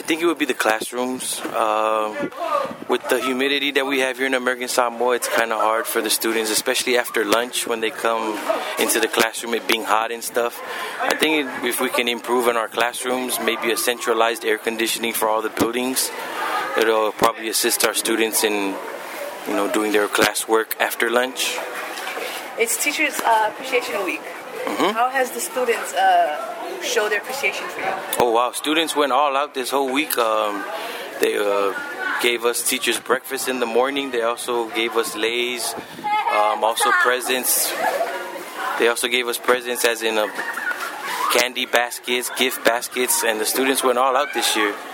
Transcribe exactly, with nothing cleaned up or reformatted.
think it would be the classrooms. Um, with the humidity that we have here in American Samoa, it's kind of hard for the students, especially after lunch when they come into the classroom, it being hot and stuff. I think if we can improve in our classrooms, maybe a centralized air conditioning for all the buildings, it'll probably assist our students in, you know, doing their classwork after lunch. It's Teachers uh, Appreciation Week. Mm-hmm. How has the students uh, show their appreciation for you? Oh wow, students went all out this whole week. Um, they uh, gave us teachers breakfast in the morning. They also gave us leis, um, also presents. They also gave us presents as in uh, candy baskets, gift baskets, and the students went all out this year.